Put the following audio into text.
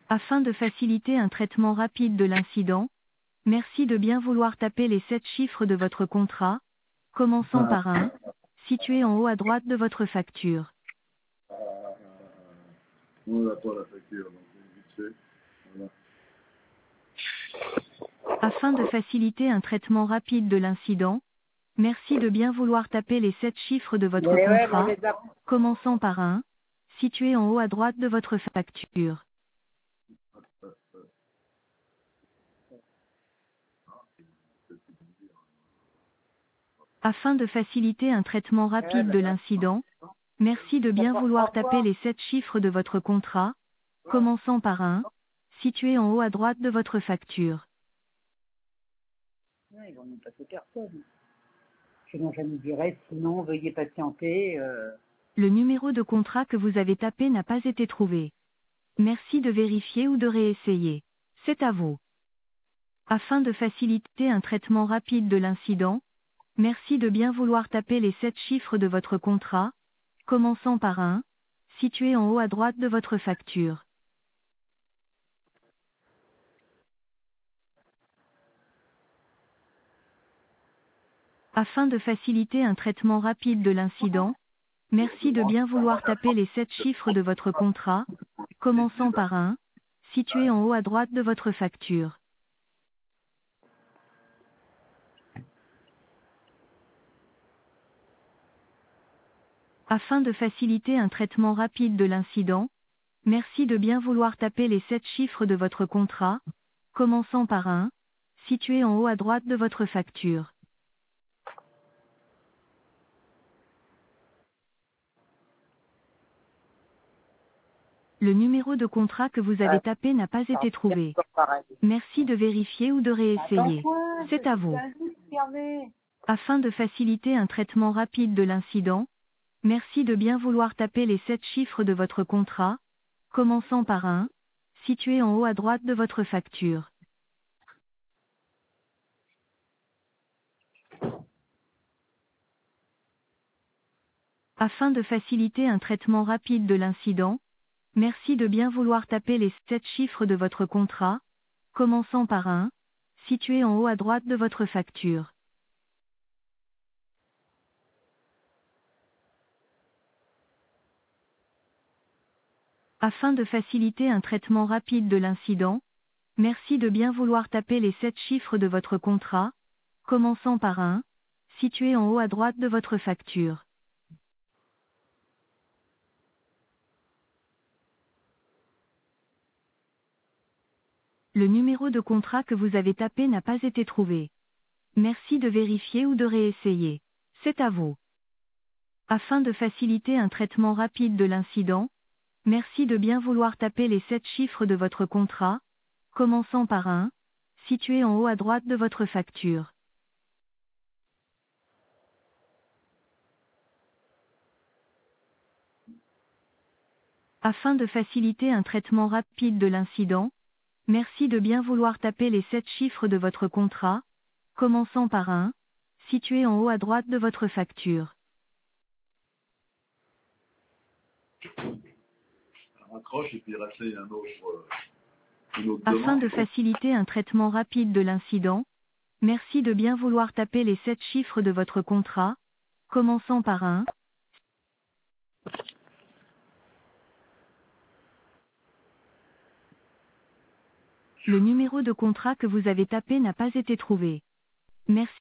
Afin de faciliter un traitement rapide de l'incident, merci de bien vouloir taper les 7 chiffres de votre contrat, commençant par un, situé en haut à droite de votre facture. On n'a pas la facture, donc vite fait. Voilà. Afin de faciliter un traitement rapide de l'incident, merci de bien vouloir taper les 7 chiffres de votre contrat, commençant par un, situé en haut à droite de votre facture. Afin de faciliter un traitement rapide de l'incident, merci de bien vouloir taper les 7 chiffres de votre contrat, commençant par un, situé en haut à droite de votre facture. Ils vont nous passer personne. Sinon, je me dirais, sinon, veuillez patienter. Le numéro de contrat que vous avez tapé n'a pas été trouvé. Merci de vérifier ou de réessayer. C'est à vous. Afin de faciliter un traitement rapide de l'incident, merci de bien vouloir taper les 7 chiffres de votre contrat, commençant par un, situé en haut à droite de votre facture. Afin de faciliter un traitement rapide de l'incident, merci de bien vouloir taper les 7 chiffres de votre contrat, commençant par un, situé en haut à droite de votre facture. Afin de faciliter un traitement rapide de l'incident, merci de bien vouloir taper les 7 chiffres de votre contrat, commençant par un, situé en haut à droite de votre facture. Le numéro de contrat que vous avez tapé n'a pas été trouvé. Merci de vérifier ou de réessayer. C'est à vous. Afin de faciliter un traitement rapide de l'incident, merci de bien vouloir taper les 7 chiffres de votre contrat, commençant par un, situé en haut à droite de votre facture. Afin de faciliter un traitement rapide de l'incident, merci de bien vouloir taper les 7 chiffres de votre contrat, commençant par un, situé en haut à droite de votre facture. Afin de faciliter un traitement rapide de l'incident, merci de bien vouloir taper les 7 chiffres de votre contrat, commençant par un, situé en haut à droite de votre facture. Le numéro de contrat que vous avez tapé n'a pas été trouvé. Merci de vérifier ou de réessayer. C'est à vous. Afin de faciliter un traitement rapide de l'incident, merci de bien vouloir taper les 7 chiffres de votre contrat, commençant par un, situé en haut à droite de votre facture. Afin de faciliter un traitement rapide de l'incident, merci de bien vouloir taper les 7 chiffres de votre contrat, commençant par un, situé en haut à droite de votre facture. Raccroche et puis rappelle une autre Afin demande. de faciliter un traitement rapide de l'incident, merci de bien vouloir taper les 7 chiffres de votre contrat, commençant par un. Le numéro de contrat que vous avez tapé n'a pas été trouvé. Merci.